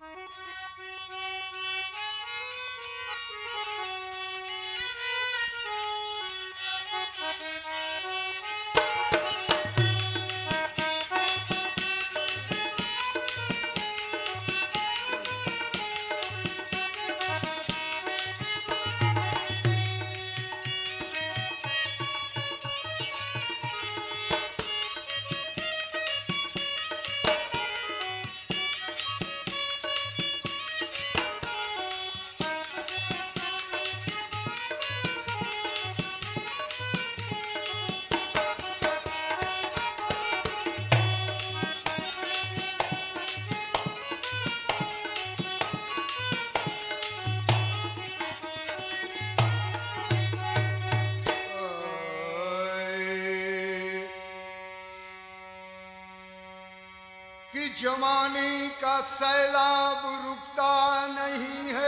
कि जवानी का सैलाब रुकता नहीं है,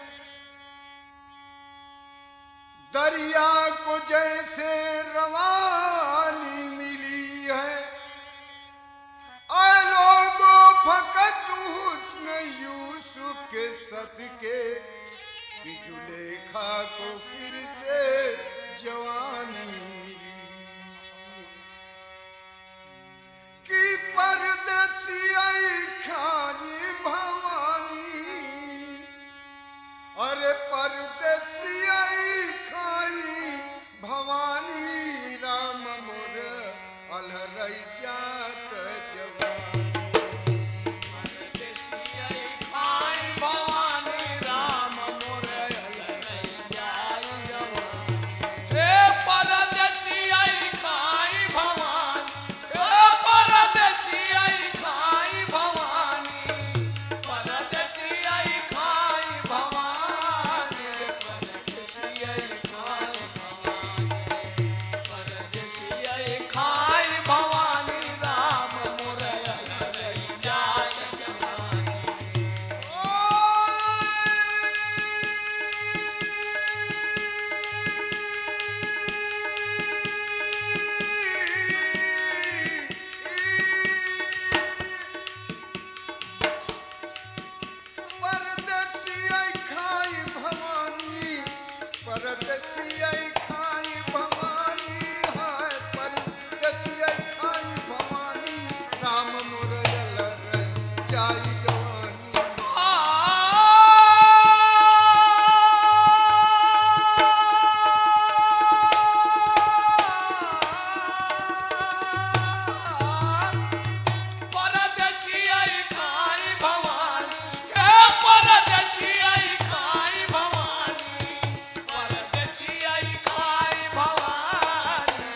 दरिया को जैसे रवानी मिली है। आए लोगों फकत हुस्न यूसुफ के सदके कि जुलेखा को फिर से जवानी मिली। कि परदेसी आई खानी भवानी, अरे परदेसी आई खाई भवानी, राम मोर अलरई जात जवानी। परदेसी आई खाई भवानी, राम मोर अलरई जात जवानी। हे परदेसी आई खाई भवानी, हे परदेसी आई खाई भवानी, परदेसी आई खाई भवानी, परदेसी आई खाई भवानी, परदेसी आई खाई भवानी, राम मोर अलरई जात जवानी। परदेसी आई खाई भवानी, परदेसी आई खाई भवानी, हाय परदेसी आई खाई भवानी, राम मोर अलरई जाई जवानी। परदेसी आई खाई भवानी, हे परदेसी आई खाई भवानी, परदेसी आई खाई भवानी,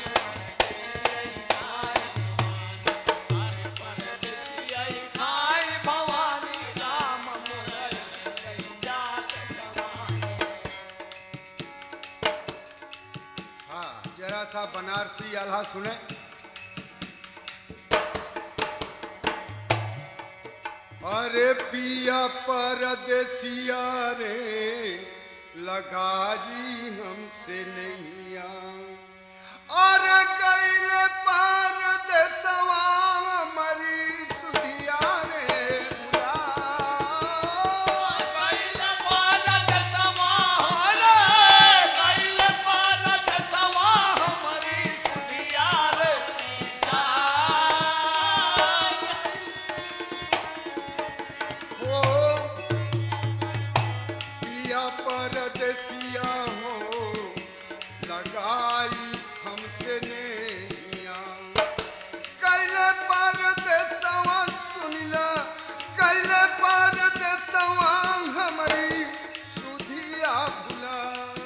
परदेसी आई खाई भवानी, राम मोर अलरई जात जवानी। हाँ, जरा सा बनारसी आल्हा सुने। अरे पिया परदेसिया रे, लगा जी हमसे नैया। अरे गईले परदेसवा हमारी सुधिया रे बुला। कैले परदेसवा रे, कैले परदेसवा हमरी सुधिया रे जाय। हो पिया परदेसिया हो, लगाई हमसे नैया। कैले परदेसवा सुनिला, कैले परदेसवा हमारी सुधिया भुला।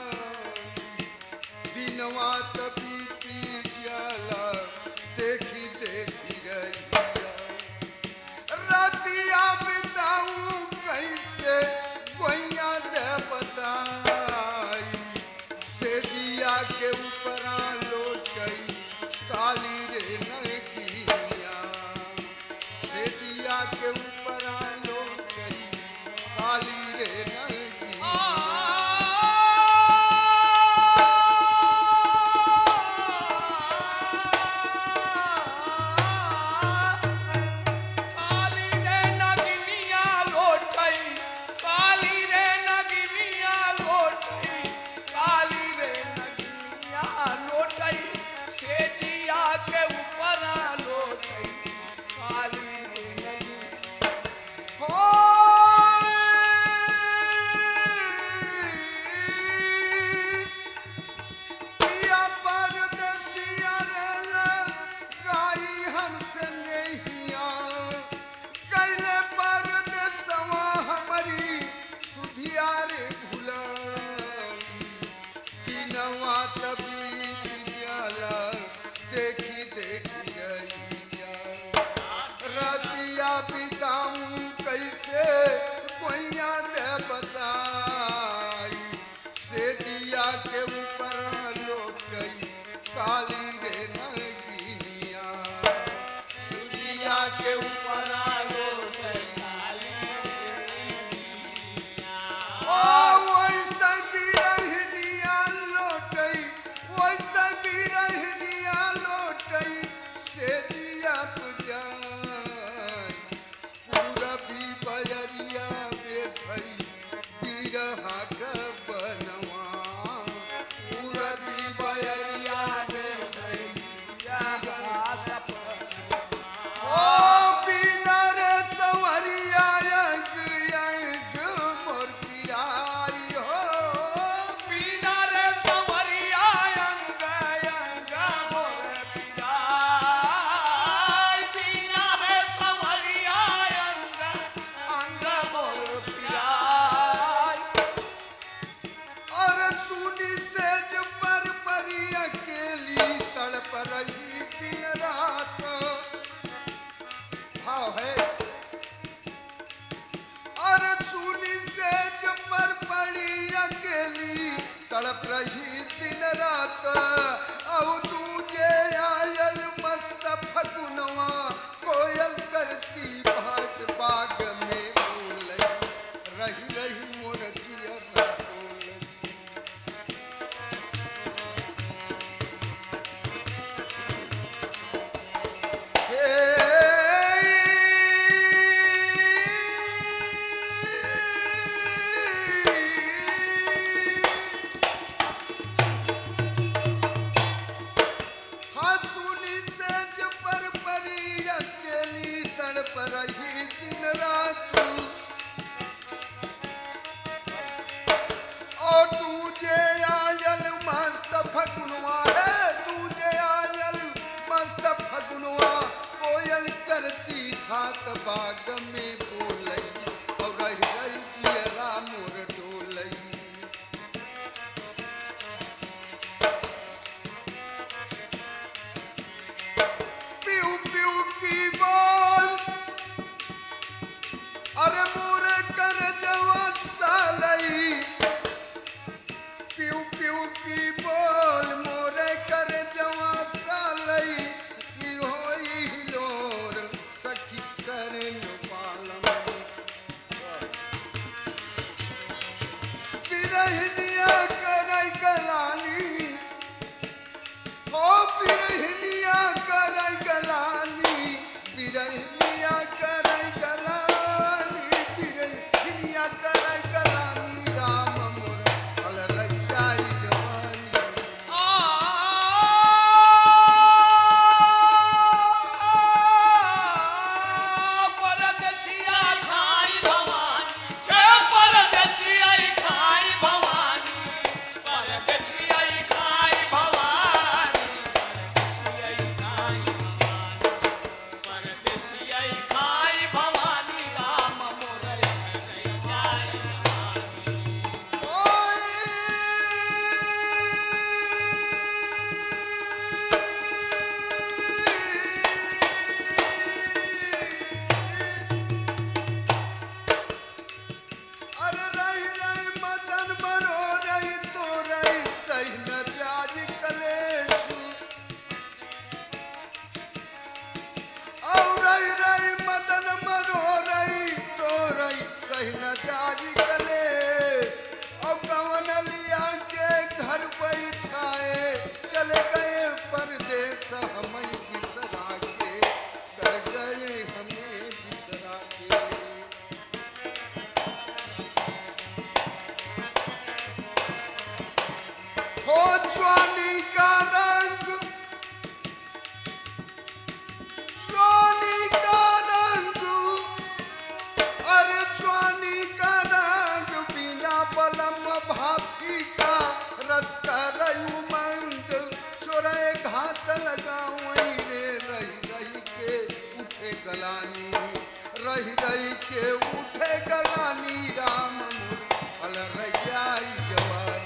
दिनवा त बीती जाला, देखी देखी रहिया। रातिया बिताऊं कैसे गोइया दे बताई, से जिया के ऊपरा लोट गई काली रे नगिया। से जिया के ऊपरा लोट गई काली तड़प रही दिन रात औ तुझे आयल मस्त फगुनवा कोयल करती भाट बाग में बोलई रही रही मोर जियरा बोलई। हाथुनी से जपर परी अकेली तड़प रही दिन रात और तुझे आयल मस्त फगुनवा है तुझे आयल मस्त फगुनवा कोयल करती घाट बाग में बोलई और रही रही जियरा मोर डोलई। पीऊ पीऊ की बोल अरे मोर कर जवा सालई पीऊ पीऊ की बोल मोर कर जवा सालई की होई हिलोर सखी करन पालम। बिरहनिया करई गलानी ओ बिरहनिया करई गलानी बिरहनिया करई गलानी बिरहनिया करई गलानी राम मोर फल रचाई जवानी। परदेसिया खाई भवानी हे परदेसिया खाई भवानी परदेसिया खाई भवानी परदेसिया खाई भवानी राम मोर जाय अरे रही रही मदन मरो रही तो रही सही न जाज कलेश और रही रही मदन मरो रही तो रही सही न जाज कलेश और कवन लिया के घर बैठाए चले गए परदेस हमें बिसरा के कर गए हमें बिसरा के। हो जवानी का रंग अरे जवानी का रंग बिना बलम भाफी का रस कर उमंग चोरे घात लगाऊं रे रही रही के उठे गलानी रही रही के उठे गलानी राम मोर फल रजाई जवानी।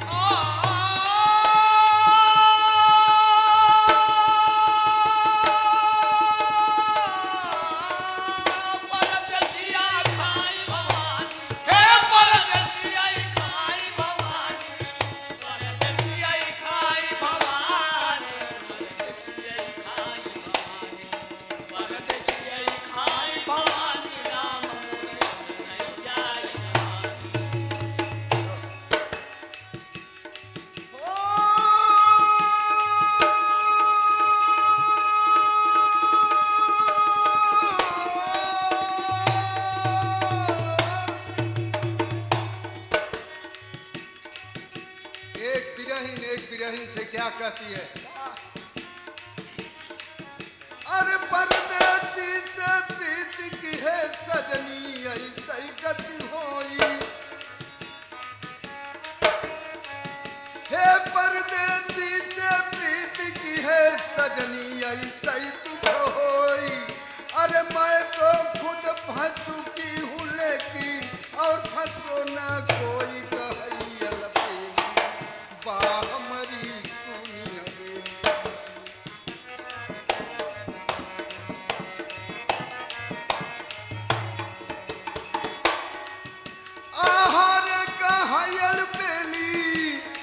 परदेसिया खाई भवानी हे परदेसिया खाई भवानी परदेसिया खाई भवानी परदेसिया खाई भवानी परदेसिया खाई भवानी राम मोर जाय एक बिरहीन से क्या कहती है अरे परदेसी से प्रीत की है सजनी ऐसी गति होई हे परदेसी से प्रीत की है सजनी ऐसी दुख होई। अरे मैं तो खुद फंस चुकी हूँ लेकिन और फंसो न कोई कहैयल प्रेमी बा हमारी सुनी हवेली। आहार कहैयल बेली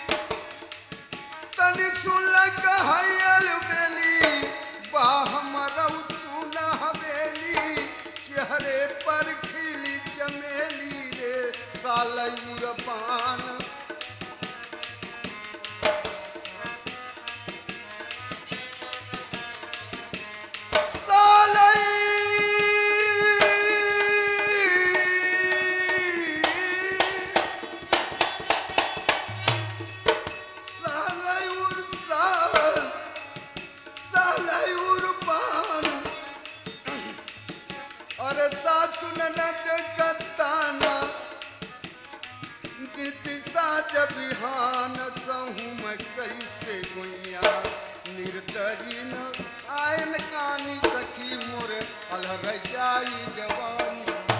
पर खिली चमेली रे सालयूर पान सालयूर पान अरे सासु ननद कताना गीति साज बिहान सहू मैं कैसे गुइया निर्दयी न आयन कानी सखी मोर अलहर जाई जवानी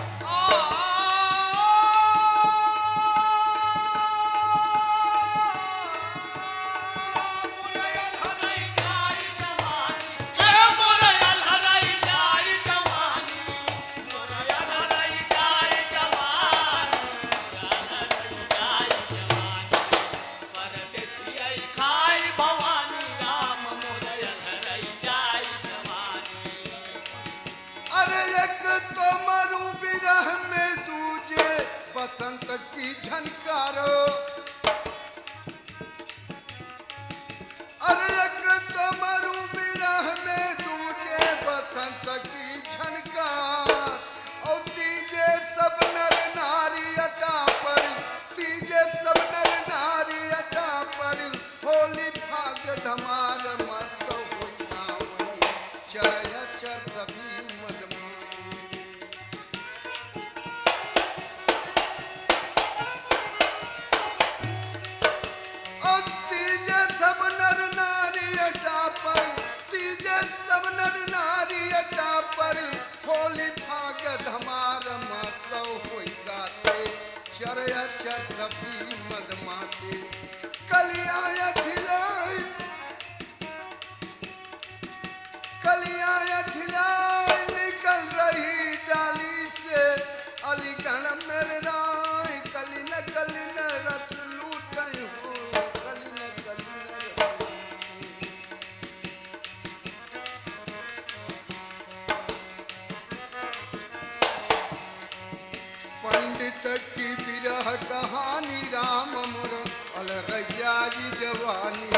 अरे एक तो मरू बिरह में दूजे बसंत की झनकारो अरे एक तो मरू बिरह में दूजे बसंत की झनकार और तीजे सब नर नारी अटा पर तीजे सब नर नारी अटा पर होली भाग धमार मस्त हुई गावनी चरय चर सभी तीजे सब नर नारी अटा पर होली भाग धमार मस्त होई गाते चरय चर सभी मद माते कलिया ठिलाई निकल रही डाली से अलीगढ़ मेरे राय कली न रस लूट हो पंडित की विरह कहानी राम मोर अलरजाई जवानी